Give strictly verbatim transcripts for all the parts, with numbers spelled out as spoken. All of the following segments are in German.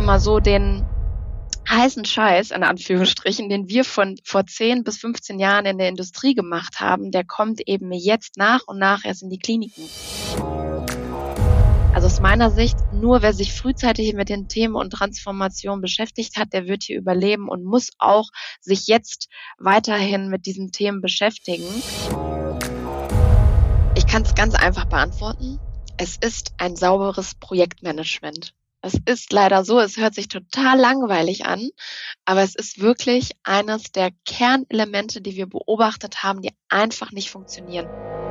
mal so, den heißen Scheiß, in Anführungsstrichen, den wir von vor zehn bis fünfzehn Jahren in der Industrie gemacht haben, der kommt eben jetzt nach und nach erst in die Kliniken. Also aus meiner Sicht, nur wer sich frühzeitig mit den Themen und Transformation beschäftigt hat, der wird hier überleben und muss auch sich jetzt weiterhin mit diesen Themen beschäftigen. Ich kann es ganz einfach beantworten. Es ist ein sauberes Projektmanagement. Es ist leider so, es hört sich total langweilig an, aber es ist wirklich eines der Kernelemente, die wir beobachtet haben, die einfach nicht funktionieren.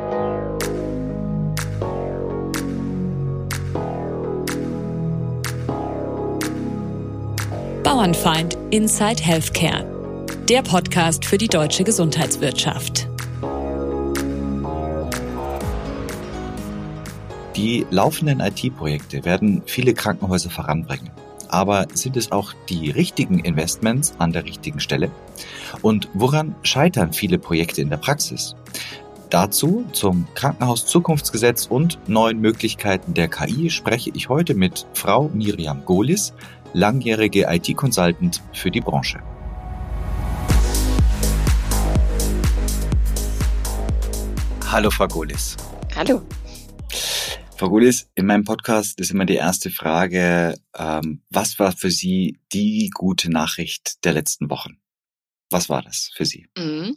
Bauernfeind Inside Healthcare, der Podcast für die deutsche Gesundheitswirtschaft. Die laufenden I T-Projekte werden viele Krankenhäuser voranbringen. Aber sind es auch die richtigen Investments an der richtigen Stelle? Und woran scheitern viele Projekte in der Praxis? Dazu zum Krankenhaus-Zukunftsgesetz und neuen Möglichkeiten der K I spreche ich heute mit Frau Miriam Gohlis, langjährige I T-Consultant für die Branche. Hallo Frau Gohlis. Hallo. Frau Gohlis, in meinem Podcast ist immer die erste Frage, ähm, was war für Sie die gute Nachricht der letzten Wochen? Was war das für Sie? Mhm.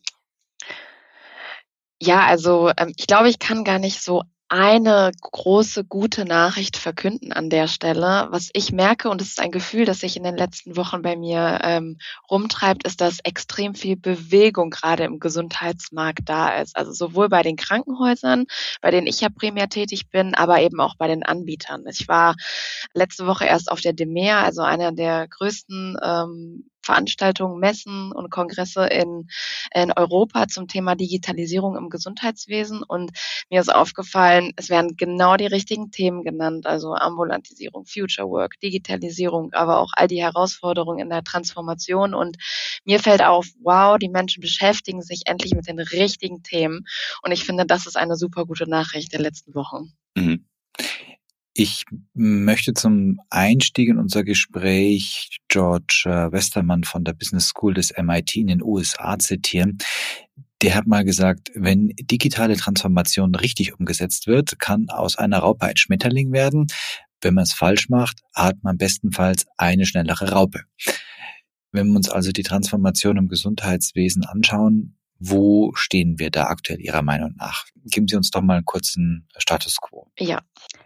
Ja, also ähm, ich glaube, ich kann gar nicht so eine große, gute Nachricht verkünden an der Stelle. Was ich merke, und es ist ein Gefühl, das sich in den letzten Wochen bei mir ähm, rumtreibt, ist, dass extrem viel Bewegung gerade im Gesundheitsmarkt da ist. Also sowohl bei den Krankenhäusern, bei denen ich ja primär tätig bin, aber eben auch bei den Anbietern. Ich war letzte Woche erst auf der DEMEA, also einer der größten ähm, Veranstaltungen, Messen und Kongresse in, in Europa zum Thema Digitalisierung im Gesundheitswesen. Und mir ist aufgefallen, es werden genau die richtigen Themen genannt, also Ambulantisierung, Future Work, Digitalisierung, aber auch all die Herausforderungen in der Transformation. Und mir fällt auf, wow, die Menschen beschäftigen sich endlich mit den richtigen Themen. Und ich finde, das ist eine super gute Nachricht der letzten Wochen. Mhm. Ich möchte zum Einstieg in unser Gespräch George Westermann von der Business School des M I T in den U S A zitieren. Der hat mal gesagt, wenn digitale Transformation richtig umgesetzt wird, kann aus einer Raupe ein Schmetterling werden. Wenn man es falsch macht, hat man bestenfalls eine schnellere Raupe. Wenn wir uns also die Transformation im Gesundheitswesen anschauen, wo stehen wir da aktuell Ihrer Meinung nach? Geben Sie uns doch mal einen kurzen Status quo. Ja.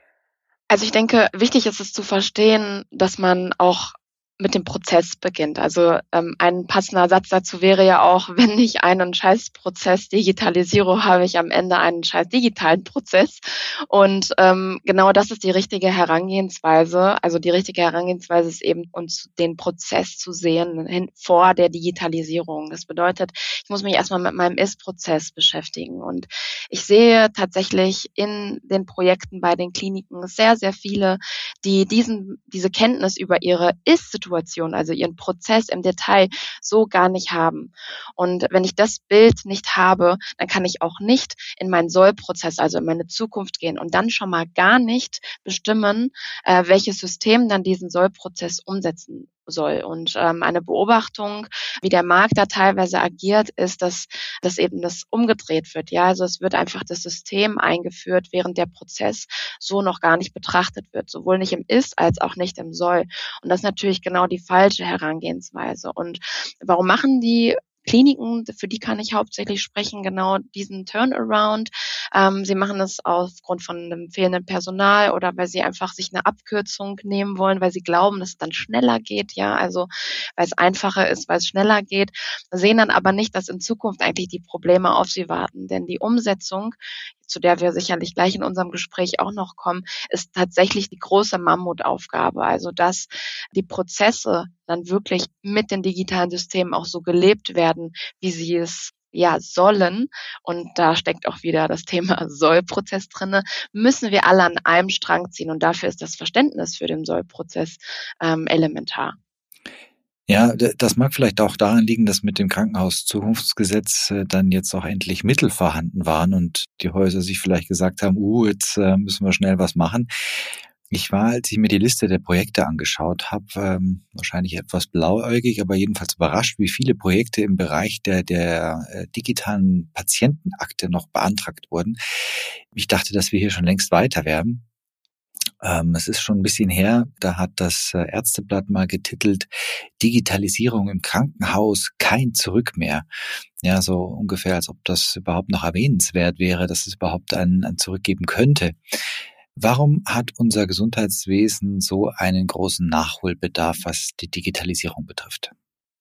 Also ich denke, wichtig ist es zu verstehen, dass man auch mit dem Prozess beginnt. Also ähm, ein passender Satz dazu wäre ja auch, wenn ich einen Scheißprozess digitalisiere, habe ich am Ende einen scheiß digitalen Prozess. Und ähm, genau das ist die richtige Herangehensweise. Also die richtige Herangehensweise ist eben, uns den Prozess zu sehen hin, vor der Digitalisierung. Das bedeutet, ich muss mich erstmal mit meinem Ist-Prozess beschäftigen. Und ich sehe tatsächlich in den Projekten bei den Kliniken sehr, sehr viele, die diesen diese Kenntnis über ihre Ist-Situation, also ihren Prozess im Detail so gar nicht haben. Und wenn ich das Bild nicht habe, dann kann ich auch nicht in meinen Soll-Prozess, also in meine Zukunft gehen und dann schon mal gar nicht bestimmen, äh, welches System dann diesen Soll-Prozess umsetzen soll. Und ähm, eine Beobachtung, wie der Markt da teilweise agiert, ist, dass, dass eben das umgedreht wird. Ja, also es wird einfach das System eingeführt, während der Prozess so noch gar nicht betrachtet wird, sowohl nicht im Ist als auch nicht im Soll. Und das ist natürlich genau die falsche Herangehensweise. Und warum machen die Kliniken, für die kann ich hauptsächlich sprechen, genau diesen Turnaround. Ähm, sie machen es aufgrund von einem fehlenden Personal oder weil sie einfach sich eine Abkürzung nehmen wollen, weil sie glauben, dass es dann schneller geht, ja, also weil es einfacher ist, weil es schneller geht, sehen dann aber nicht, dass in Zukunft eigentlich die Probleme auf sie warten. Denn die Umsetzung, zu der wir sicherlich gleich in unserem Gespräch auch noch kommen, ist tatsächlich die große Mammutaufgabe. Also dass die Prozesse dann wirklich mit den digitalen Systemen auch so gelebt werden, wie sie es ja sollen. Und da steckt auch wieder das Thema Soll-Prozess drinne. Müssen wir alle an einem Strang ziehen. Und dafür ist das Verständnis für den Soll-Prozess ähm, elementar. Ja, das mag vielleicht auch daran liegen, dass mit dem Krankenhaus-Zukunftsgesetz dann jetzt auch endlich Mittel vorhanden waren und die Häuser sich vielleicht gesagt haben, uh, jetzt müssen wir schnell was machen. Ich war, als ich mir die Liste der Projekte angeschaut habe, ähm, wahrscheinlich etwas blauäugig, aber jedenfalls überrascht, wie viele Projekte im Bereich der, der äh, digitalen Patientenakte noch beantragt wurden. Ich dachte, dass wir hier schon längst weiter wären. Ähm, es ist schon ein bisschen her, da hat das äh, Ärzteblatt mal getitelt, Digitalisierung im Krankenhaus, kein Zurück mehr. Ja, so ungefähr, als ob das überhaupt noch erwähnenswert wäre, dass es überhaupt ein, ein Zurück geben könnte. Warum hat unser Gesundheitswesen so einen großen Nachholbedarf, was die Digitalisierung betrifft?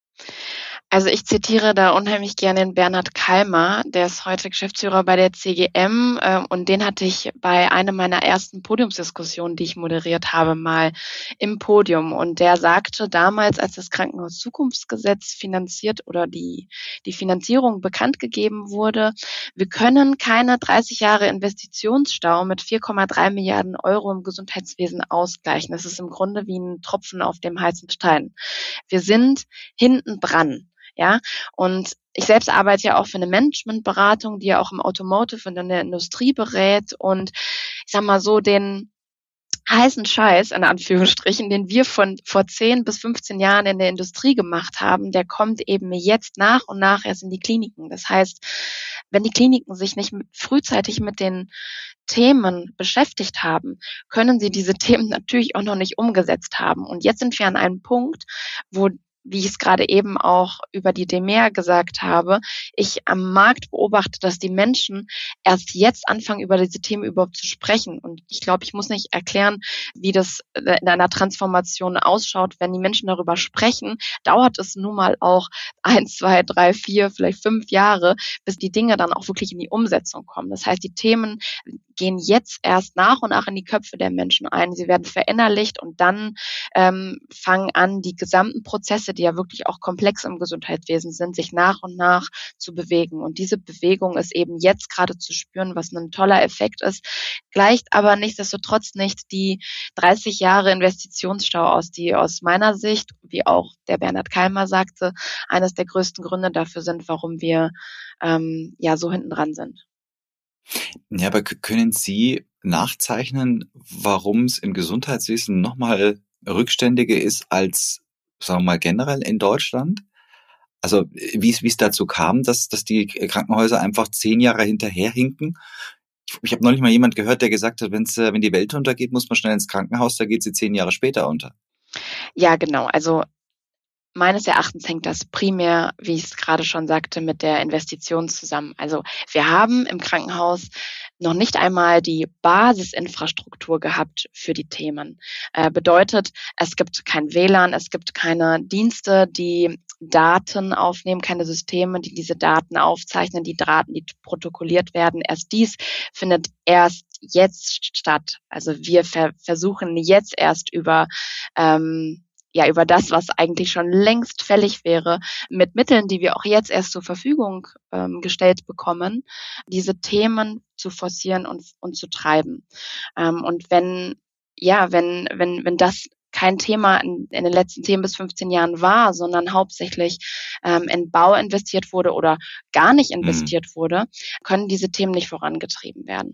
Also ich zitiere da unheimlich gerne den Bernhard Kalmer, der ist heute Geschäftsführer bei der C G M äh, und den hatte ich bei einer meiner ersten Podiumsdiskussionen, die ich moderiert habe, mal im Podium. Und der sagte damals, als das Krankenhauszukunftsgesetz finanziert oder die, die Finanzierung bekannt gegeben wurde, wir können keine dreißig Jahre Investitionsstau mit vier Komma drei Milliarden Euro im Gesundheitswesen ausgleichen. Das ist im Grunde wie ein Tropfen auf dem heißen Stein. Wir sind hinten dran. Ja, und ich selbst arbeite ja auch für eine Managementberatung, die ja auch im Automotive und in der Industrie berät und ich sag mal so, den heißen Scheiß, in Anführungsstrichen, den wir von vor zehn bis fünfzehn Jahren in der Industrie gemacht haben, der kommt eben jetzt nach und nach erst in die Kliniken. Das heißt, wenn die Kliniken sich nicht mit, frühzeitig mit den Themen beschäftigt haben, können sie diese Themen natürlich auch noch nicht umgesetzt haben. Und jetzt sind wir an einem Punkt, wo, wie ich es gerade eben auch über die D M E R gesagt habe, ich am Markt beobachte, dass die Menschen erst jetzt anfangen, über diese Themen überhaupt zu sprechen. Und ich glaube, ich muss nicht erklären, wie das in einer Transformation ausschaut. Wenn die Menschen darüber sprechen, dauert es nun mal auch eins, zwei, drei, vier, vielleicht fünf Jahre, bis die Dinge dann auch wirklich in die Umsetzung kommen. Das heißt, die Themen gehen jetzt erst nach und nach in die Köpfe der Menschen ein. Sie werden verinnerlicht und dann ähm, fangen an, die gesamten Prozesse, die ja wirklich auch komplex im Gesundheitswesen sind, sich nach und nach zu bewegen. Und diese Bewegung ist eben jetzt gerade zu spüren, was ein toller Effekt ist, gleicht aber nichtsdestotrotz nicht die dreißig Jahre Investitionsstau aus, die aus meiner Sicht, wie auch der Bernhard Kalmer sagte, eines der größten Gründe dafür sind, warum wir ähm, ja so hinten dran sind. Ja, aber können Sie nachzeichnen, warum es im Gesundheitswesen nochmal rückständiger ist als, sagen wir mal, generell in Deutschland? Also wie es wie es dazu kam, dass dass die Krankenhäuser einfach zehn Jahre hinterherhinken. Ich, ich habe neulich mal jemand gehört, der gesagt hat, wenn's, wenn die Welt untergeht, muss man schnell ins Krankenhaus, da geht sie zehn Jahre später unter. Ja, genau. Also meines Erachtens hängt das primär, wie ich es gerade schon sagte, mit der Investition zusammen. Also wir haben im Krankenhaus noch nicht einmal die Basisinfrastruktur gehabt für die Themen. Äh, bedeutet, es gibt kein W L A N, es gibt keine Dienste, die Daten aufnehmen, keine Systeme, die diese Daten aufzeichnen, die Daten, die protokolliert werden. Erst dies findet erst jetzt statt. Also wir ver- versuchen jetzt erst über ähm, ja, über das, was eigentlich schon längst fällig wäre, mit Mitteln, die wir auch jetzt erst zur Verfügung ähm, gestellt bekommen, diese Themen zu forcieren und, und zu treiben. Ähm, und wenn, ja, wenn, wenn, wenn das kein Thema in, in den letzten zehn bis fünfzehn Jahren war, sondern hauptsächlich ähm, in Bau investiert wurde oder gar nicht investiert mhm. wurde, können diese Themen nicht vorangetrieben werden.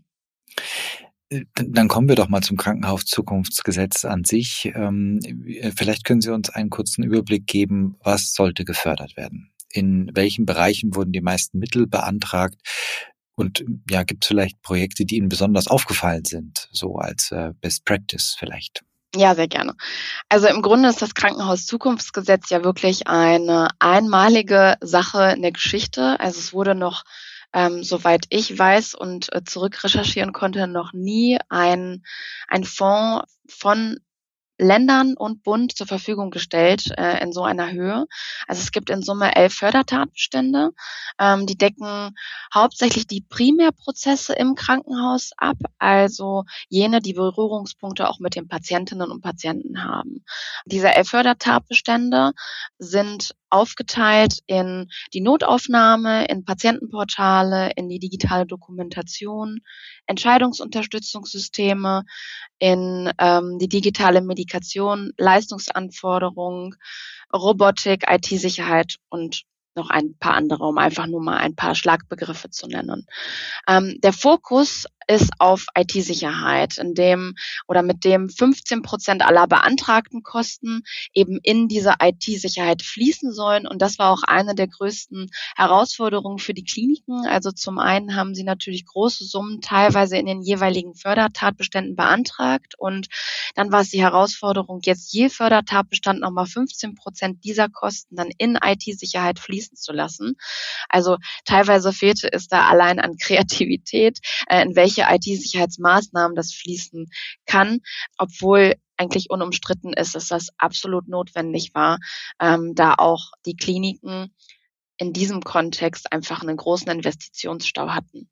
Dann kommen wir doch mal zum Krankenhauszukunftsgesetz an sich. Vielleicht können Sie uns einen kurzen Überblick geben, was sollte gefördert werden? In welchen Bereichen wurden die meisten Mittel beantragt? Und ja, gibt es vielleicht Projekte, die Ihnen besonders aufgefallen sind, so als Best Practice vielleicht? Ja, sehr gerne. Also im Grunde ist das Krankenhauszukunftsgesetz ja wirklich eine einmalige Sache in der Geschichte. Also es wurde noch Ähm, soweit ich weiß und äh, zurückrecherchieren konnte, noch nie ein, ein Fonds von Ländern und Bund zur Verfügung gestellt äh, in so einer Höhe. Also es gibt in Summe elf Fördertatbestände. Ähm, die decken hauptsächlich die Primärprozesse im Krankenhaus ab, also jene, die Berührungspunkte auch mit den Patientinnen und Patienten haben. Diese elf Fördertatbestände sind aufgeteilt in die Notaufnahme, in Patientenportale, in die digitale Dokumentation, Entscheidungsunterstützungssysteme, in ähm, die digitale Medikation, Leistungsanforderungen, Robotik, I T-Sicherheit und noch ein paar andere, um einfach nur mal ein paar Schlagbegriffe zu nennen. Ähm, der Fokus ist auf I T-Sicherheit, in dem oder mit dem fünfzehn Prozent aller beantragten Kosten eben in diese I T-Sicherheit fließen sollen. Und das war auch eine der größten Herausforderungen für die Kliniken. Also zum einen haben sie natürlich große Summen teilweise in den jeweiligen Fördertatbeständen beantragt. Und dann war es die Herausforderung, jetzt je Fördertatbestand nochmal fünfzehn Prozent dieser Kosten dann in I T-Sicherheit fließen zu lassen. Also teilweise fehlte es da allein an Kreativität, äh, in welche I T-Sicherheitsmaßnahmen das fließen kann, obwohl eigentlich unumstritten ist, dass das absolut notwendig war, ähm, da auch die Kliniken in diesem Kontext einfach einen großen Investitionsstau hatten.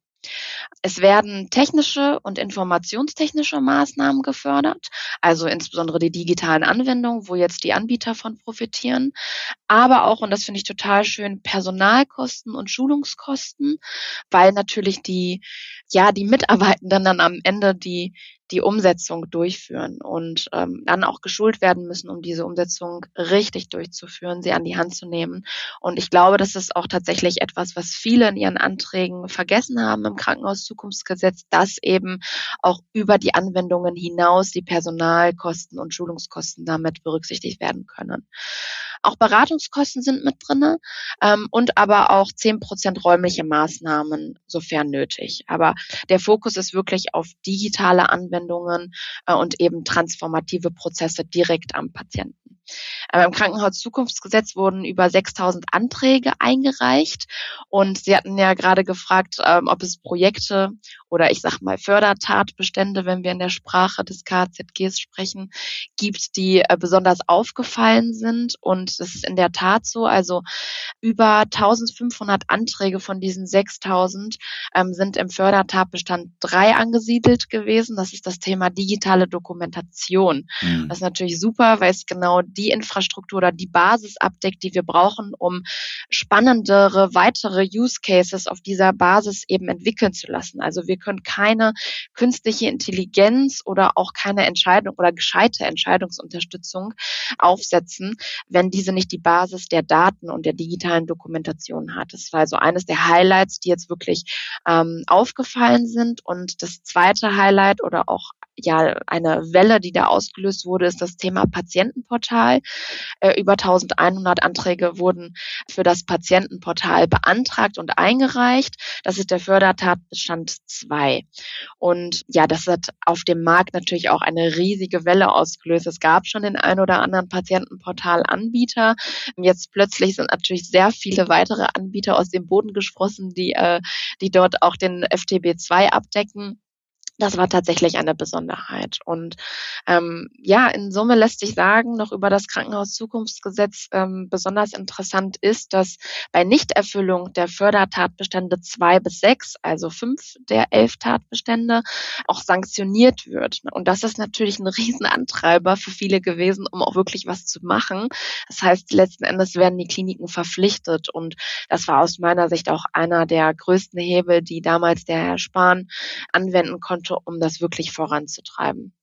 Es werden technische und informationstechnische Maßnahmen gefördert, also insbesondere die digitalen Anwendungen, wo jetzt die Anbieter von profitieren, aber auch, und das finde ich total schön, Personalkosten und Schulungskosten, weil natürlich die, ja, die Mitarbeitenden dann am Ende die die Umsetzung durchführen und ähm, dann auch geschult werden müssen, um diese Umsetzung richtig durchzuführen, sie an die Hand zu nehmen. Und ich glaube, das ist auch tatsächlich etwas, was viele in ihren Anträgen vergessen haben im Krankenhauszukunftsgesetz, dass eben auch über die Anwendungen hinaus die Personalkosten und Schulungskosten damit berücksichtigt werden können. Auch Beratungskosten sind mit drinne ähm, und aber auch zehn Prozent räumliche Maßnahmen, sofern nötig. Aber der Fokus ist wirklich auf digitale Anwendungen äh, und eben transformative Prozesse direkt am Patienten. Aber im Krankenhauszukunftsgesetz wurden über sechstausend Anträge eingereicht und Sie hatten ja gerade gefragt, ähm, ob es Projekte oder ich sag mal Fördertatbestände, wenn wir in der Sprache des K Z Gs sprechen, gibt, die äh, besonders aufgefallen sind. Und das ist in der Tat so. Also über eintausendfünfhundert Anträge von diesen sechstausend ähm, sind im Fördertatbestand drei angesiedelt gewesen. Das ist das Thema digitale Dokumentation. Mhm. Das ist natürlich super, weil es genau die Infrastruktur oder die Basis abdeckt, die wir brauchen, um spannendere, weitere Use Cases auf dieser Basis eben entwickeln zu lassen. Also wir können keine künstliche Intelligenz oder auch keine Entscheidung oder gescheite Entscheidungsunterstützung aufsetzen, wenn diese nicht die Basis der Daten und der digitalen Dokumentation hat. Das war also eines der Highlights, die jetzt wirklich ähm, aufgefallen sind. Und das zweite Highlight oder auch ja eine Welle, die da ausgelöst wurde, ist das Thema Patientenportal. Äh, über eintausendeinhundert Anträge wurden für das Patientenportal beantragt und eingereicht. Das ist der Fördertatbestand zwei. Und ja, das hat auf dem Markt natürlich auch eine riesige Welle ausgelöst. Es gab schon den ein oder anderen Patientenportal-Anbieter. Jetzt plötzlich sind natürlich sehr viele weitere Anbieter aus dem Boden gesprossen, die, äh, die dort auch den F T B zwei abdecken. Das war tatsächlich eine Besonderheit. Und ähm, ja, in Summe lässt sich sagen, noch über das Krankenhauszukunftsgesetz ähm, besonders interessant ist, dass bei Nichterfüllung der Fördertatbestände zwei bis sechs, also fünf der elf Tatbestände, auch sanktioniert wird. Und das ist natürlich ein Riesenantreiber für viele gewesen, um auch wirklich was zu machen. Das heißt, letzten Endes werden die Kliniken verpflichtet. Und das war aus meiner Sicht auch einer der größten Hebel, die damals der Herr Spahn anwenden konnte, um das wirklich voranzutreiben.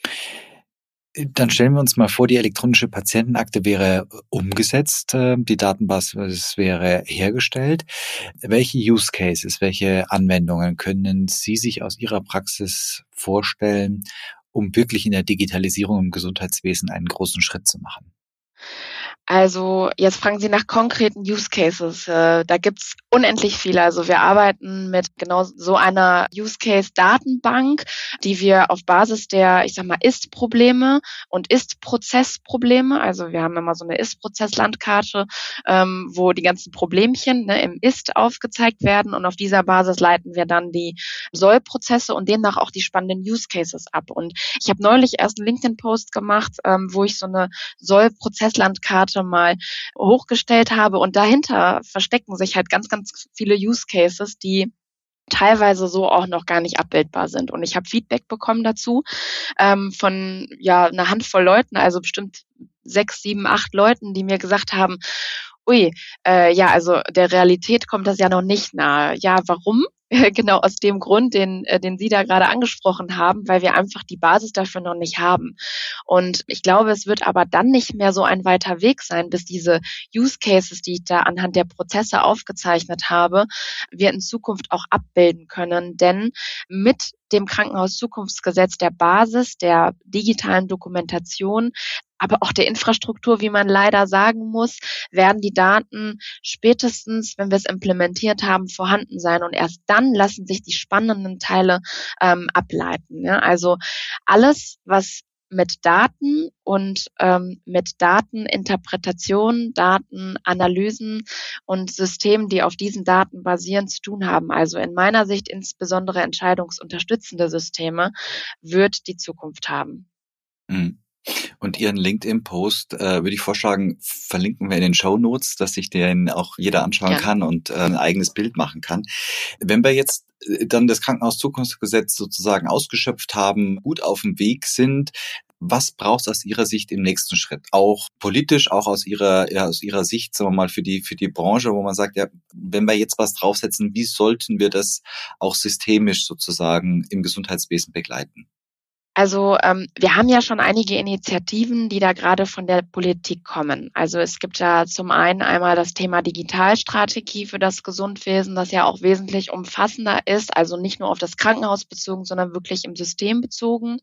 Dann stellen wir uns mal vor, die elektronische Patientenakte wäre umgesetzt, die Datenbasis wäre hergestellt. Welche Use Cases, welche Anwendungen können Sie sich aus Ihrer Praxis vorstellen, um wirklich in der Digitalisierung im Gesundheitswesen einen großen Schritt zu machen? Also jetzt fragen Sie nach konkreten Use Cases. Da gibt's unendlich viele. Also wir arbeiten mit genau so einer Use Case Datenbank, die wir auf Basis der, ich sag mal, Ist-Probleme und Ist-Prozess-Probleme, also wir haben immer so eine Ist-Prozess-Landkarte, ähm, wo die ganzen Problemchen ne, im Ist aufgezeigt werden und auf dieser Basis leiten wir dann die Soll-Prozesse und demnach auch die spannenden Use Cases ab. Und ich habe neulich erst einen LinkedIn-Post gemacht, ähm, wo ich so eine Soll-Prozess-Landkarte mal hochgestellt habe und dahinter verstecken sich halt ganz, ganz viele Use Cases, die teilweise so auch noch gar nicht abbildbar sind. Und ich habe Feedback bekommen dazu ähm, von ja einer Handvoll Leuten, also bestimmt sechs, sieben, acht Leuten, die mir gesagt haben, ui, äh, ja, also der Realität kommt das ja noch nicht nahe. Ja, warum? Genau aus dem Grund, den, äh, den Sie da gerade angesprochen haben, weil wir einfach die Basis dafür noch nicht haben. Und ich glaube, es wird aber dann nicht mehr so ein weiter Weg sein, bis diese Use Cases, die ich da anhand der Prozesse aufgezeichnet habe, wir in Zukunft auch abbilden können. Denn mit dem Krankenhauszukunftsgesetz, der Basis, der digitalen Dokumentation, aber auch der Infrastruktur, wie man leider sagen muss, werden die Daten spätestens, wenn wir es implementiert haben, vorhanden sein. Und erst dann lassen sich die spannenden Teile ähm, ableiten. Ja? Also alles, was mit Daten und ähm, mit Dateninterpretation, Datenanalysen und Systemen, die auf diesen Daten basieren, zu tun haben. Also in meiner Sicht insbesondere entscheidungsunterstützende Systeme, wird die Zukunft haben. Mhm. Und Ihren LinkedIn-Post äh, würde ich vorschlagen, verlinken wir in den Shownotes, dass sich den auch jeder anschauen Gerne. kann und äh, ein eigenes Bild machen kann. Wenn wir jetzt äh, dann das Krankenhauszukunftsgesetz sozusagen ausgeschöpft haben, gut auf dem Weg sind, was braucht es aus Ihrer Sicht im nächsten Schritt? Auch politisch, auch aus Ihrer, ja, aus Ihrer Sicht, sagen wir mal, für die, für die Branche, wo man sagt, ja, wenn wir jetzt was draufsetzen, wie sollten wir das auch systemisch sozusagen im Gesundheitswesen begleiten? Also ähm, wir haben ja schon einige Initiativen, die da gerade von der Politik kommen. Also es gibt ja zum einen einmal das Thema Digitalstrategie für das Gesundwesen, das ja auch wesentlich umfassender ist, also nicht nur auf das Krankenhaus bezogen, sondern wirklich im System bezogen.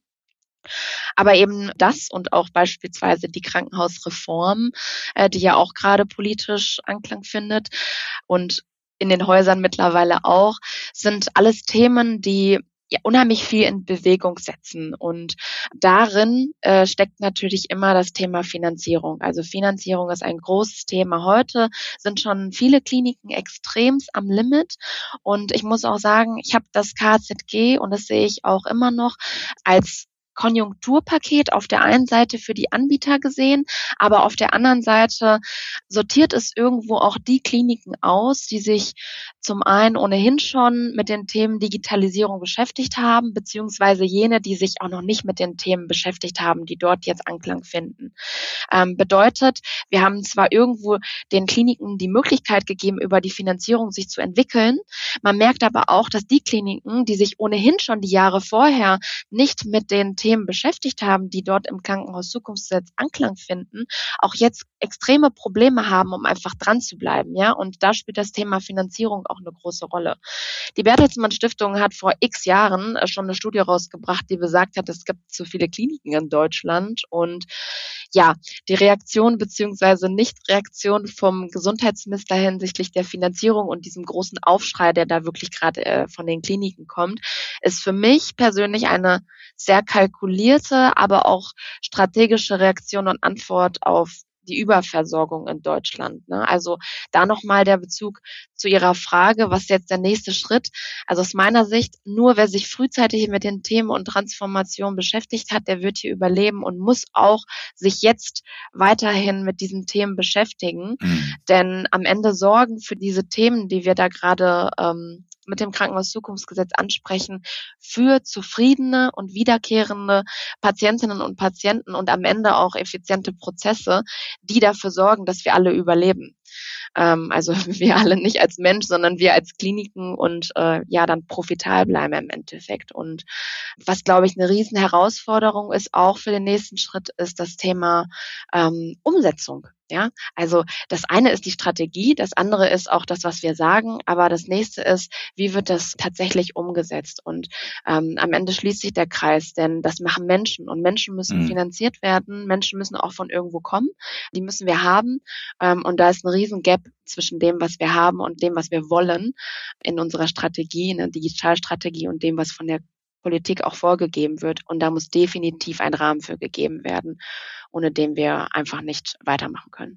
Aber eben das und auch beispielsweise die Krankenhausreform, äh, die ja auch gerade politisch Anklang findet und in den Häusern mittlerweile auch, sind alles Themen, die ja unheimlich viel in Bewegung setzen. Und darin äh, steckt natürlich immer das Thema Finanzierung. Also Finanzierung ist ein großes Thema. Heute sind schon viele Kliniken extremst am Limit. Und ich muss auch sagen, ich habe das K Z G, und das sehe ich auch immer noch, als Konjunkturpaket auf der einen Seite für die Anbieter gesehen, aber auf der anderen Seite sortiert es irgendwo auch die Kliniken aus, die sich zum einen ohnehin schon mit den Themen Digitalisierung beschäftigt haben, beziehungsweise jene, die sich auch noch nicht mit den Themen beschäftigt haben, die dort jetzt Anklang finden. Ähm, bedeutet, wir haben zwar irgendwo den Kliniken die Möglichkeit gegeben, über die Finanzierung sich zu entwickeln, man merkt aber auch, dass die Kliniken, die sich ohnehin schon die Jahre vorher nicht mit den Themen beschäftigt haben, die dort im Krankenhauszukunftsgesetz Anklang finden, auch jetzt extreme Probleme haben, um einfach dran zu bleiben, ja. Und da spielt das Thema Finanzierung auch eine große Rolle. Die Bertelsmann Stiftung hat vor x Jahren schon eine Studie rausgebracht, die besagt hat, es gibt zu viele Kliniken in Deutschland. Und ja, die Reaktion beziehungsweise Nichtreaktion vom Gesundheitsminister hinsichtlich der Finanzierung und diesem großen Aufschrei, der da wirklich gerade äh, von den Kliniken kommt, ist für mich persönlich eine sehr kalkulierte, aber auch strategische Reaktion und Antwort auf die Überversorgung in Deutschland. Ne? Also da nochmal der Bezug zu Ihrer Frage, was jetzt der nächste Schritt? Also aus meiner Sicht, nur wer sich frühzeitig mit den Themen und Transformation beschäftigt hat, der wird hier überleben und muss auch sich jetzt weiterhin mit diesen Themen beschäftigen. Mhm. Denn am Ende sorgen für diese Themen, die wir da gerade ähm, mit dem Krankenhauszukunftsgesetz ansprechen, für zufriedene und wiederkehrende Patientinnen und Patienten und am Ende auch effiziente Prozesse, die dafür sorgen, dass wir alle überleben. Ähm, also wir alle nicht als Mensch, sondern wir als Kliniken und äh, ja dann profitabel bleiben im Endeffekt. Und was, glaube ich, eine riesen Herausforderung ist, auch für den nächsten Schritt, ist das Thema ähm, Umsetzung. Ja, also das eine ist die Strategie, das andere ist auch das, was wir sagen, aber das nächste ist, wie wird das tatsächlich umgesetzt? Und ähm, am Ende schließt sich der Kreis, denn das machen Menschen und Menschen müssen mhm. finanziert werden, Menschen müssen auch von irgendwo kommen, die müssen wir haben ähm, und da ist ein riesen Gap zwischen dem, was wir haben und dem, was wir wollen in unserer Strategie, in der Digitalstrategie und dem, was von der Politik auch vorgegeben wird. Und da muss definitiv ein Rahmen für gegeben werden, ohne den wir einfach nicht weitermachen können.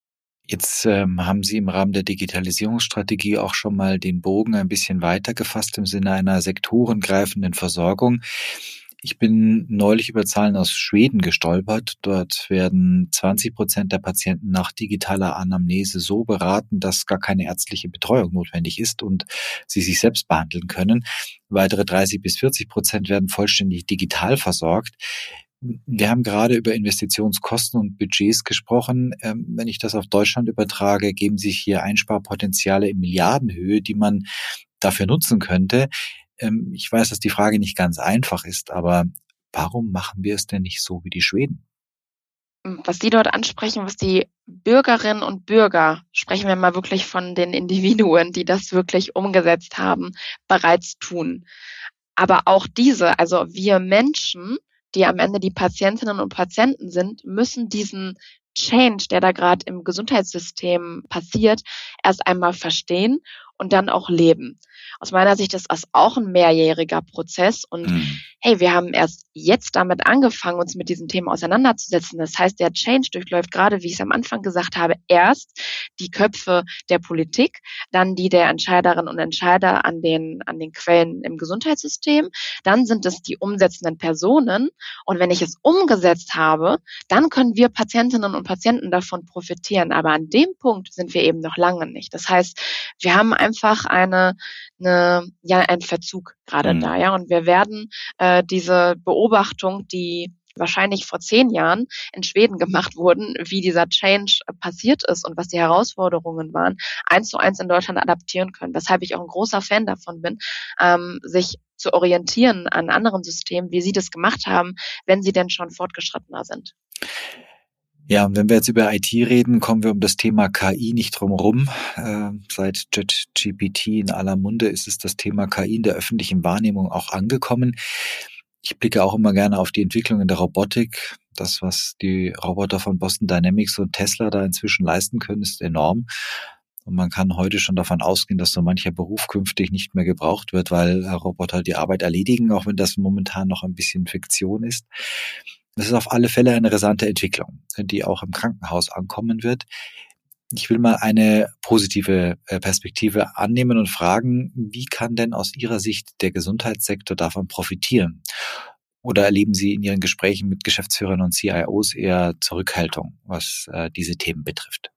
Jetzt ähm, haben Sie im Rahmen der Digitalisierungsstrategie auch schon mal den Bogen ein bisschen weiter gefasst im Sinne einer sektorengreifenden Versorgung. Ich bin neulich über Zahlen aus Schweden gestolpert. Dort werden zwanzig Prozent der Patienten nach digitaler Anamnese so beraten, dass gar keine ärztliche Betreuung notwendig ist und sie sich selbst behandeln können. Weitere dreißig bis vierzig Prozent werden vollständig digital versorgt. Wir haben gerade über Investitionskosten und Budgets gesprochen. Wenn ich das auf Deutschland übertrage, geben sich hier Einsparpotenziale in Milliardenhöhe, die man dafür nutzen könnte. Ähm, ich weiß, dass die Frage nicht ganz einfach ist, aber warum machen wir es denn nicht so wie die Schweden? Was Sie dort ansprechen, was die Bürgerinnen und Bürger, sprechen wir mal wirklich von den Individuen, die das wirklich umgesetzt haben, bereits tun. Aber auch diese, also wir Menschen, die am Ende die Patientinnen und Patienten sind, müssen diesen Change, der da gerade im Gesundheitssystem passiert, erst einmal verstehen und dann auch leben. Aus meiner Sicht ist das auch ein mehrjähriger Prozess und Mhm. hey, wir haben erst jetzt damit angefangen, uns mit diesem Thema auseinanderzusetzen. Das heißt, der Change durchläuft gerade, wie ich es am Anfang gesagt habe, erst die Köpfe der Politik, dann die der Entscheiderinnen und Entscheider an den, an den Quellen im Gesundheitssystem, dann sind es die umsetzenden Personen und wenn ich es umgesetzt habe, dann können wir Patientinnen und Patienten davon profitieren. Aber an dem Punkt sind wir eben noch lange nicht. Das heißt, wir haben einfach eine, eine ja, einen Verzug gerade Mhm. da, ja, und wir werden äh, diese Beobachtung, die wahrscheinlich vor zehn Jahren in Schweden gemacht wurden, wie dieser Change passiert ist und was die Herausforderungen waren, eins zu eins in Deutschland adaptieren können. Weshalb ich auch ein großer Fan davon bin, ähm, sich zu orientieren an anderen Systemen, wie sie das gemacht haben, wenn sie denn schon fortgeschrittener sind. Ja, und wenn wir jetzt über I T reden, kommen wir um das Thema K I nicht drum rum. Äh, seit ChatGPT in aller Munde ist es das Thema K I in der öffentlichen Wahrnehmung auch angekommen. Ich blicke auch immer gerne auf die Entwicklung in der Robotik. Das, was die Roboter von Boston Dynamics und Tesla da inzwischen leisten können, ist enorm. Und man kann heute schon davon ausgehen, dass so mancher Beruf künftig nicht mehr gebraucht wird, weil Roboter die Arbeit erledigen, auch wenn das momentan noch ein bisschen Fiktion ist. Das ist auf alle Fälle eine rasante Entwicklung, die auch im Krankenhaus ankommen wird. Ich will mal eine positive Perspektive annehmen und fragen, wie kann denn aus Ihrer Sicht der Gesundheitssektor davon profitieren? Oder erleben Sie in Ihren Gesprächen mit Geschäftsführern und C I Os eher Zurückhaltung, was äh, diese Themen betrifft?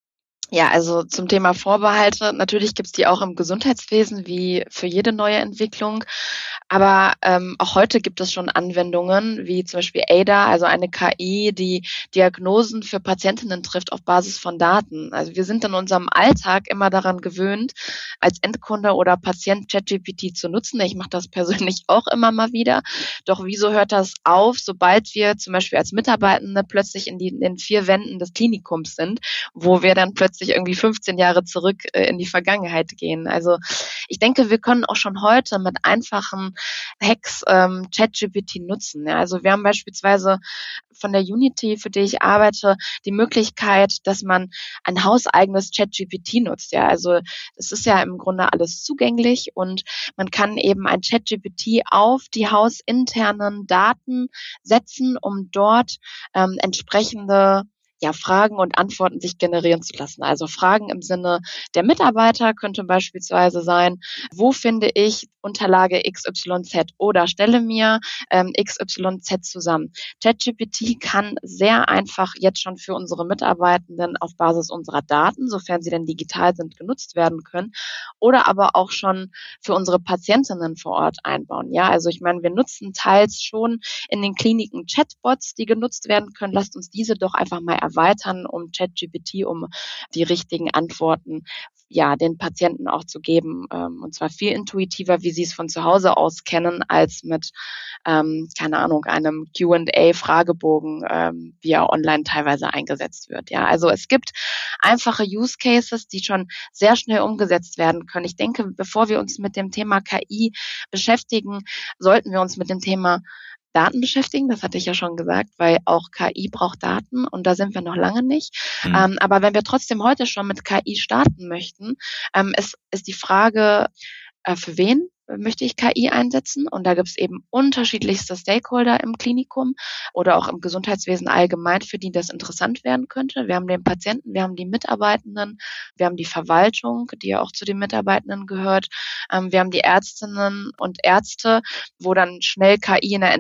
Ja, also zum Thema Vorbehalte, natürlich gibt's die auch im Gesundheitswesen wie für jede neue Entwicklung. Aber ähm, auch heute gibt es schon Anwendungen, wie zum Beispiel A D A, also eine K I, die Diagnosen für Patientinnen trifft auf Basis von Daten. Also wir sind in unserem Alltag immer daran gewöhnt, als Endkunde oder Patient ChatGPT zu nutzen. Ich mache das persönlich auch immer mal wieder. Doch wieso hört das auf, sobald wir zum Beispiel als Mitarbeitende plötzlich in, die, in den vier Wänden des Klinikums sind, wo wir dann plötzlich irgendwie fünfzehn Jahre zurück äh, in die Vergangenheit gehen. Also ich denke, wir können auch schon heute mit einfachen Hacks ähm, ChatGPT nutzen. Ja. Also wir haben beispielsweise von der Unity, für die ich arbeite, die Möglichkeit, dass man ein hauseigenes ChatGPT nutzt. Ja. Also es ist ja im Grunde alles zugänglich und man kann eben ein ChatGPT auf die hausinternen Daten setzen, um dort ähm, entsprechende ja, Fragen und Antworten sich generieren zu lassen. Also Fragen im Sinne der Mitarbeiter könnte beispielsweise sein, wo finde ich Unterlage X Y Z oder stelle mir ähm, X Y Z zusammen. ChatGPT kann sehr einfach jetzt schon für unsere Mitarbeitenden auf Basis unserer Daten, sofern sie denn digital sind, genutzt werden können oder aber auch schon für unsere Patientinnen vor Ort einbauen. Ja, also ich meine, wir nutzen teils schon in den Kliniken Chatbots, die genutzt werden können. Lasst uns diese doch einfach mal erweitern, um ChatGPT, um die richtigen Antworten ja den Patienten auch zu geben. Ähm, und zwar viel intuitiver, wie sie es von zu Hause aus kennen, als mit, ähm, keine Ahnung, einem Q and A-Fragebogen, ähm, wie er online teilweise eingesetzt wird. Ja, also es gibt einfache Use Cases, die schon sehr schnell umgesetzt werden können. Ich denke, bevor wir uns mit dem Thema K I beschäftigen, sollten wir uns mit dem Thema Daten beschäftigen, das hatte ich ja schon gesagt, weil auch K I braucht Daten und da sind wir noch lange nicht. Mhm. Ähm, aber wenn wir trotzdem heute schon mit K I starten möchten, ähm, ist, ist die Frage, äh, für wen möchte ich K I einsetzen? Und da gibt es eben unterschiedlichste Stakeholder im Klinikum oder auch im Gesundheitswesen allgemein, für die das interessant werden könnte. Wir haben den Patienten, wir haben die Mitarbeitenden, wir haben die Verwaltung, die ja auch zu den Mitarbeitenden gehört. Wir haben die Ärztinnen und Ärzte, wo dann schnell K I in der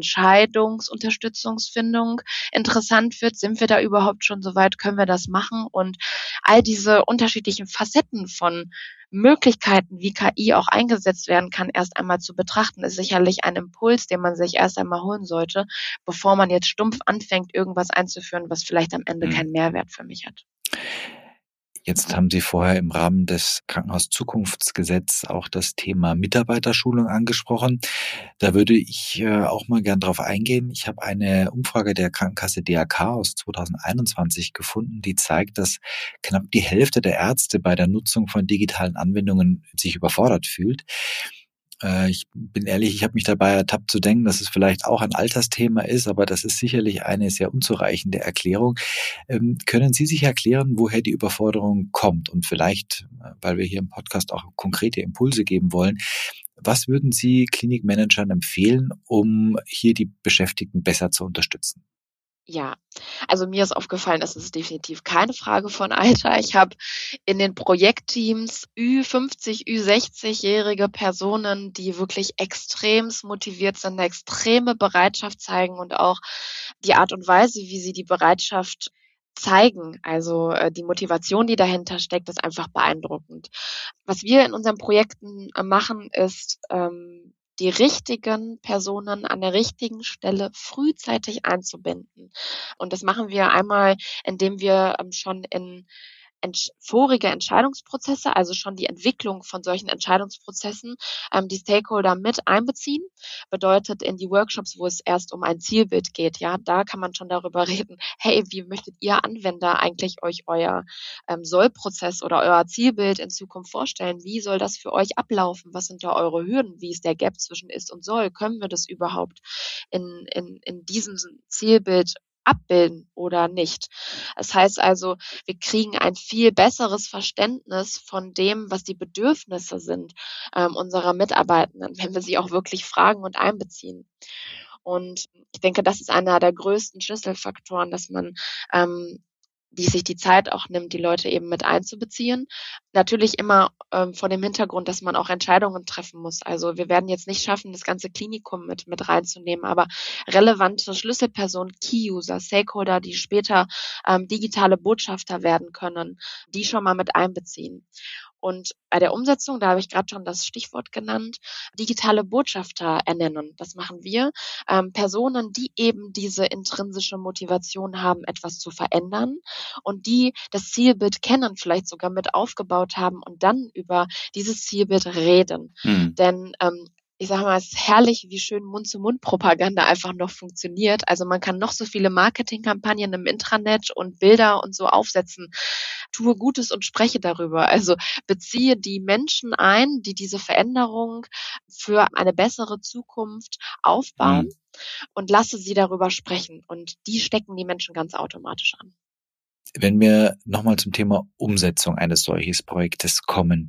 Entscheidungsunterstützungsfindung interessant wird. Sind wir da überhaupt schon so weit? Können wir das machen? Und all diese unterschiedlichen Facetten von Möglichkeiten, wie K I auch eingesetzt werden kann, erst einmal zu betrachten, ist sicherlich ein Impuls, den man sich erst einmal holen sollte, bevor man jetzt stumpf anfängt, irgendwas einzuführen, was vielleicht am Ende keinen Mehrwert für mich hat. Jetzt haben Sie vorher im Rahmen des Krankenhauszukunftsgesetzes auch das Thema Mitarbeiterschulung angesprochen. Da würde ich äh, auch mal gern drauf eingehen. Ich habe eine Umfrage der Krankenkasse D A K aus zweitausendeinundzwanzig gefunden, die zeigt, dass knapp die Hälfte der Ärzte bei der Nutzung von digitalen Anwendungen sich überfordert fühlt. Ich bin ehrlich, ich habe mich dabei ertappt zu denken, dass es vielleicht auch ein Altersthema ist, aber das ist sicherlich eine sehr unzureichende Erklärung. Ähm, können Sie sich erklären, woher die Überforderung kommt? Und vielleicht, weil wir hier im Podcast auch konkrete Impulse geben wollen, was würden Sie Klinikmanagern empfehlen, um hier die Beschäftigten besser zu unterstützen? Ja, also mir ist aufgefallen, es ist definitiv keine Frage von Alter. Ich habe in den Projektteams Ü fünfzig, Ü sechzig-jährige Personen, die wirklich extremst motiviert sind, 'ne extreme Bereitschaft zeigen und auch die Art und Weise, wie sie die Bereitschaft zeigen, also äh, die Motivation, die dahinter steckt, ist einfach beeindruckend. Was wir in unseren Projekten äh, machen, ist ähm, die richtigen Personen an der richtigen Stelle frühzeitig einzubinden. Und das machen wir einmal, indem wir ähm, schon in entsch vorige Entscheidungsprozesse, also schon die Entwicklung von solchen Entscheidungsprozessen, ähm, die Stakeholder mit einbeziehen. Bedeutet in die Workshops, wo es erst um ein Zielbild geht, ja, da kann man schon darüber reden: „Hey, wie möchtet ihr Anwender eigentlich euch euer, ähm, Soll-Prozess oder euer Zielbild in Zukunft vorstellen? Wie soll das für euch ablaufen? Was sind da eure Hürden? Wie ist der Gap zwischen Ist und Soll? Können wir das überhaupt in in in diesem Zielbild abbilden oder nicht?“ Das heißt also, wir kriegen ein viel besseres Verständnis von dem, was die Bedürfnisse sind, ähm, unserer Mitarbeitenden, wenn wir sie auch wirklich fragen und einbeziehen. Und ich denke, das ist einer der größten Schlüsselfaktoren, dass man, ähm, die sich die Zeit auch nimmt, die Leute eben mit einzubeziehen. Natürlich immer ähm, vor dem Hintergrund, dass man auch Entscheidungen treffen muss. Also wir werden jetzt nicht schaffen, das ganze Klinikum mit mit reinzunehmen, aber relevante Schlüsselpersonen, Key-User, Stakeholder, die später ähm, digitale Botschafter werden können, die schon mal mit einbeziehen. Und bei der Umsetzung, da habe ich gerade schon das Stichwort genannt, digitale Botschafter ernennen. Das machen wir. Ähm, Personen, die eben diese intrinsische Motivation haben, etwas zu verändern und die das Zielbild kennen, vielleicht sogar mit aufgebaut haben und dann über dieses Zielbild reden. Hm. Denn ähm, ich sage mal, es ist herrlich, wie schön Mund-zu-Mund-Propaganda einfach noch funktioniert. Also man kann noch so viele Marketingkampagnen im Intranet und Bilder und so aufsetzen. Tue Gutes und spreche darüber. Also beziehe die Menschen ein, die diese Veränderung für eine bessere Zukunft aufbauen Hm. und lasse sie darüber sprechen. Und die stecken die Menschen ganz automatisch an. Wenn wir nochmal zum Thema Umsetzung eines solches Projektes kommen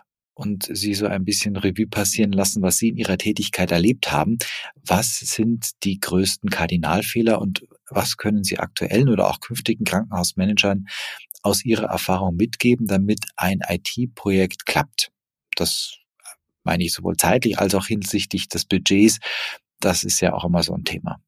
und Sie so ein bisschen Revue passieren lassen, was Sie in Ihrer Tätigkeit erlebt haben, was sind die größten Kardinalfehler und was können Sie aktuellen oder auch künftigen Krankenhausmanagern aus Ihrer Erfahrung mitgeben, damit ein I T-Projekt klappt? Das meine ich sowohl zeitlich als auch hinsichtlich des Budgets. Das ist ja auch immer so ein Thema.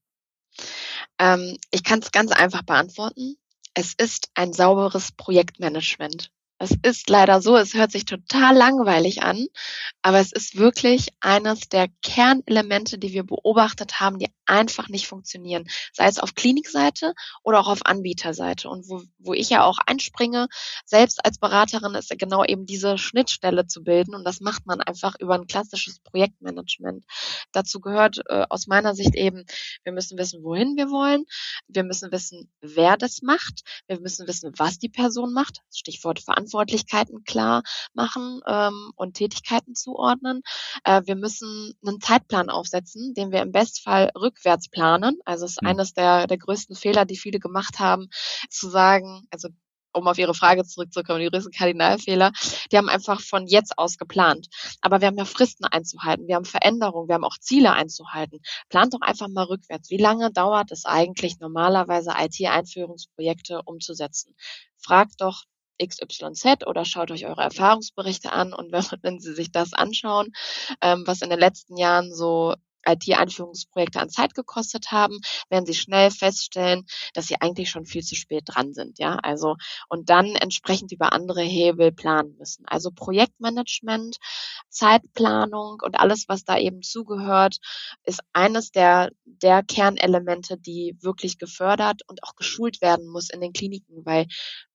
Ähm, ich kann es ganz einfach beantworten. Es ist ein sauberes Projektmanagement. Es ist leider so, es hört sich total langweilig an, aber es ist wirklich eines der Kernelemente, die wir beobachtet haben, die einfach nicht funktionieren. Sei es auf Klinikseite oder auch auf Anbieterseite. Und wo, wo ich ja auch einspringe, selbst als Beraterin, ist genau eben diese Schnittstelle zu bilden. Und das macht man einfach über ein klassisches Projektmanagement. Dazu gehört äh, aus meiner Sicht eben, wir müssen wissen, wohin wir wollen. Wir müssen wissen, wer das macht. Wir müssen wissen, was die Person macht. Stichwort Verantwortlichkeiten klar machen ähm, und Tätigkeiten zuordnen. Äh, wir müssen einen Zeitplan aufsetzen, den wir im Bestfall rückwärts planen. Also es ist Hm. eines der, der größten Fehler, die viele gemacht haben, zu sagen, also um auf Ihre Frage zurückzukommen, die größten Kardinalfehler, die haben einfach von jetzt aus geplant. Aber wir haben ja Fristen einzuhalten, wir haben Veränderungen, wir haben auch Ziele einzuhalten. Plant doch einfach mal rückwärts. Wie lange dauert es eigentlich normalerweise, I T-Einführungsprojekte umzusetzen? Fragt doch X Y Z oder schaut euch eure Erfahrungsberichte an und wenn, wenn Sie sich das anschauen, ähm, was in den letzten Jahren so I T-Einführungsprojekte an Zeit gekostet haben, werden Sie schnell feststellen, dass Sie eigentlich schon viel zu spät dran sind, ja, also und dann entsprechend über andere Hebel planen müssen. Also Projektmanagement, Zeitplanung und alles, was da eben zugehört, ist eines der der Kernelemente, die wirklich gefördert und auch geschult werden muss in den Kliniken, weil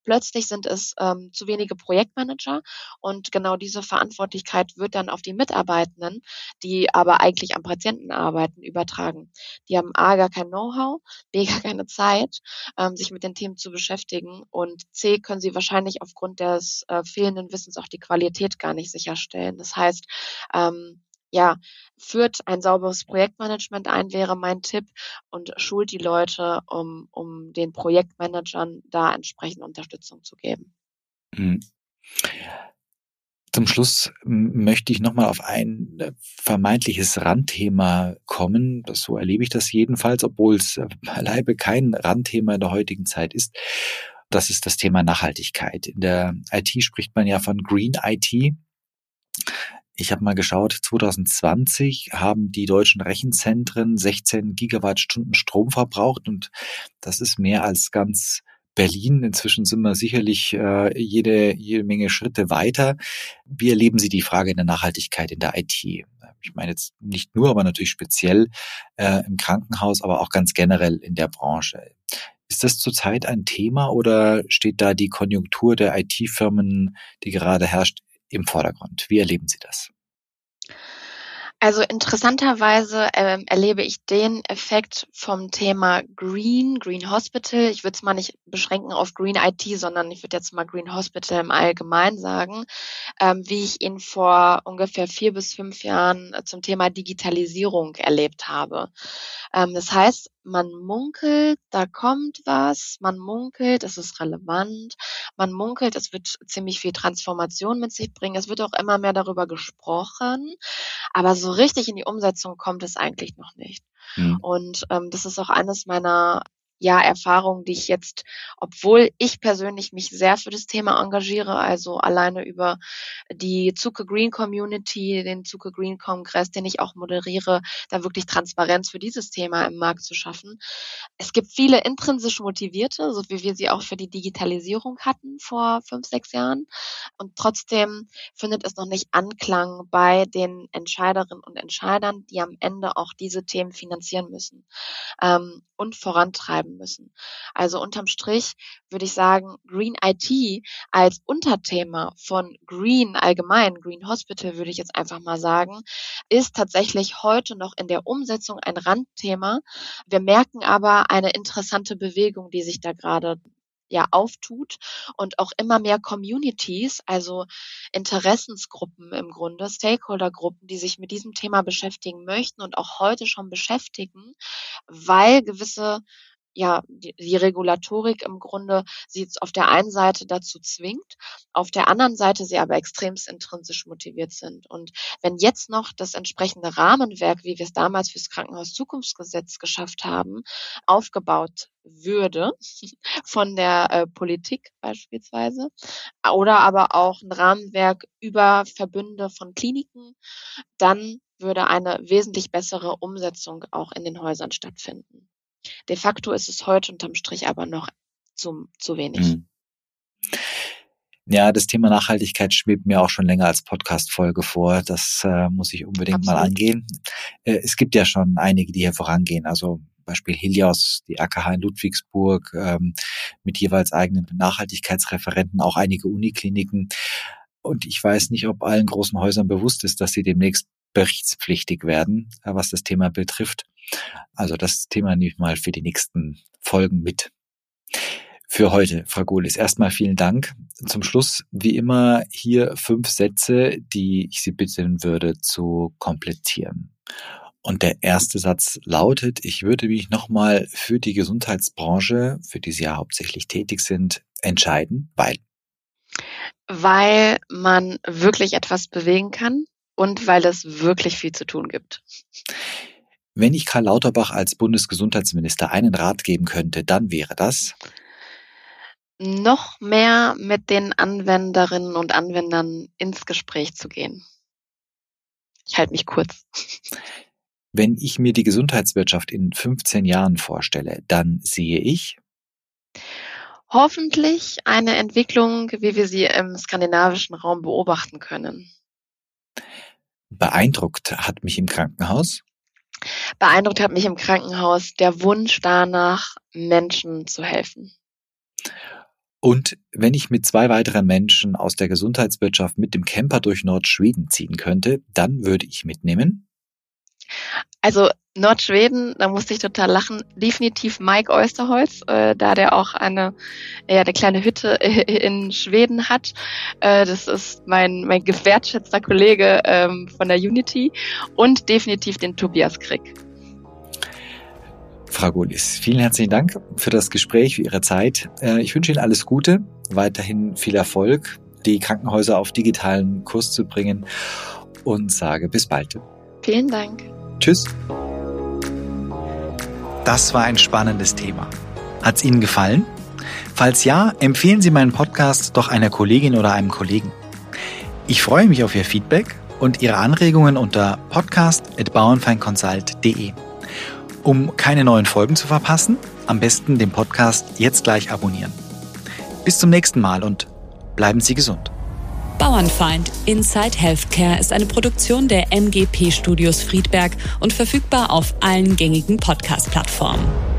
Plötzlich sind es ähm, zu wenige Projektmanager und genau diese Verantwortlichkeit wird dann auf die Mitarbeitenden, die aber eigentlich am Patienten arbeiten, übertragen. Die haben A, gar kein Know-how, B, gar keine Zeit, ähm, sich mit den Themen zu beschäftigen und C, können sie wahrscheinlich aufgrund des äh, fehlenden Wissens auch die Qualität gar nicht sicherstellen. Das heißt, ähm, ja, führt ein sauberes Projektmanagement ein, wäre mein Tipp, und schult die Leute, um, um den Projektmanagern da entsprechend Unterstützung zu geben. Mhm. Zum Schluss möchte ich nochmal auf ein vermeintliches Randthema kommen. So erlebe ich das jedenfalls, obwohl es beileibe kein Randthema in der heutigen Zeit ist. Das ist das Thema Nachhaltigkeit. In der I T spricht man ja von Green I T. Ich habe mal geschaut, zwanzig zwanzig haben die deutschen Rechenzentren sechzehn Gigawattstunden Strom verbraucht und das ist mehr als ganz Berlin. Inzwischen sind wir sicherlich äh, jede, jede Menge Schritte weiter. Wie erleben Sie die Frage der Nachhaltigkeit in der I T? Ich meine jetzt nicht nur, aber natürlich speziell äh, im Krankenhaus, aber auch ganz generell in der Branche. Ist das zurzeit ein Thema oder steht da die Konjunktur der I T-Firmen, die gerade herrscht, im Vordergrund? Wie erleben Sie das? Also interessanterweise ähm, erlebe ich den Effekt vom Thema Green, Green Hospital. Ich würde es mal nicht beschränken auf Green I T, sondern ich würde jetzt mal Green Hospital im Allgemeinen sagen, ähm, wie ich ihn vor ungefähr vier bis fünf Jahren zum Thema Digitalisierung erlebt habe. Ähm, das heißt, man munkelt, da kommt was, man munkelt, es ist relevant, man munkelt, es wird ziemlich viel Transformation mit sich bringen, es wird auch immer mehr darüber gesprochen, aber so richtig in die Umsetzung kommt es eigentlich noch nicht. Hm. Und ähm, das ist auch eines meiner ja, Erfahrungen, die ich jetzt, obwohl ich persönlich mich sehr für das Thema engagiere, also alleine über die Zuke Green Community, den Zuke Green Kongress, den ich auch moderiere, da wirklich Transparenz für dieses Thema im Markt zu schaffen. Es gibt viele intrinsisch Motivierte, so wie wir sie auch für die Digitalisierung hatten vor fünf, sechs Jahren. Und trotzdem findet es noch nicht Anklang bei den Entscheiderinnen und Entscheidern, die am Ende auch diese Themen finanzieren müssen ähm, und vorantreiben müssen. Also unterm Strich würde ich sagen, Green I T als Unterthema von Green allgemein, Green Hospital würde ich jetzt einfach mal sagen, ist tatsächlich heute noch in der Umsetzung ein Randthema. Wir merken aber eine interessante Bewegung, die sich da gerade ja auftut und auch immer mehr Communities, also Interessensgruppen im Grunde, Stakeholdergruppen, die sich mit diesem Thema beschäftigen möchten und auch heute schon beschäftigen, weil gewisse ja, die, die Regulatorik im Grunde sie jetzt auf der einen Seite dazu zwingt, auf der anderen Seite sie aber extremst intrinsisch motiviert sind. Und wenn jetzt noch das entsprechende Rahmenwerk, wie wir es damals fürs Krankenhaus-Zukunftsgesetz geschafft haben, aufgebaut würde, von der äh, Politik beispielsweise, oder aber auch ein Rahmenwerk über Verbünde von Kliniken, dann würde eine wesentlich bessere Umsetzung auch in den Häusern stattfinden. De facto ist es heute unterm Strich aber noch zu, zu wenig. Hm. Ja, das Thema Nachhaltigkeit schwebt mir auch schon länger als Podcast-Folge vor. Das äh, muss ich unbedingt Absolut. mal angehen. Äh, es gibt ja schon einige, die hier vorangehen. Also Beispiel Helios, die A K H in Ludwigsburg, ähm, mit jeweils eigenen Nachhaltigkeitsreferenten, auch einige Unikliniken. Und ich weiß nicht, ob allen großen Häusern bewusst ist, dass sie demnächst berichtspflichtig werden, äh, was das Thema betrifft. Also das Thema nehme ich mal für die nächsten Folgen mit. Für heute, Frau Gohlis, erstmal vielen Dank. Zum Schluss, wie immer, hier fünf Sätze, die ich Sie bitten würde zu komplettieren. Und der erste Satz lautet, ich würde mich nochmal für die Gesundheitsbranche, für die Sie ja hauptsächlich tätig sind, entscheiden, weil? Weil man wirklich etwas bewegen kann und weil es wirklich viel zu tun gibt. Wenn ich Karl Lauterbach als Bundesgesundheitsminister einen Rat geben könnte, dann wäre das? Noch mehr mit den Anwenderinnen und Anwendern ins Gespräch zu gehen. Ich halte mich kurz. Wenn ich mir die Gesundheitswirtschaft in fünfzehn Jahren vorstelle, dann sehe ich? Hoffentlich eine Entwicklung, wie wir sie im skandinavischen Raum beobachten können. Beeindruckt hat mich im Krankenhaus? Beeindruckt hat mich im Krankenhaus der Wunsch danach, Menschen zu helfen. Und wenn ich mit zwei weiteren Menschen aus der Gesundheitswirtschaft mit dem Camper durch Nordschweden ziehen könnte, dann würde ich mitnehmen? Also Nordschweden, da musste ich total lachen, definitiv Mike Oysterholz, äh, da der auch eine, ja, eine kleine Hütte in Schweden hat. Äh, das ist mein, mein gewertschätzter Kollege ähm, von der Unity und definitiv den Tobias Krick. Frau Golis, vielen herzlichen Dank für das Gespräch, für Ihre Zeit. Ich wünsche Ihnen alles Gute, weiterhin viel Erfolg, die Krankenhäuser auf digitalen Kurs zu bringen und sage bis bald. Vielen Dank. Tschüss. Das war ein spannendes Thema. Hat's Ihnen gefallen? Falls ja, empfehlen Sie meinen Podcast doch einer Kollegin oder einem Kollegen. Ich freue mich auf Ihr Feedback und Ihre Anregungen unter podcast at bauernfeinconsult punkt de. Um keine neuen Folgen zu verpassen, am besten den Podcast jetzt gleich abonnieren. Bis zum nächsten Mal und bleiben Sie gesund. Bauernfeind Inside Healthcare ist eine Produktion der M G P Studios Friedberg und verfügbar auf allen gängigen Podcast-Plattformen.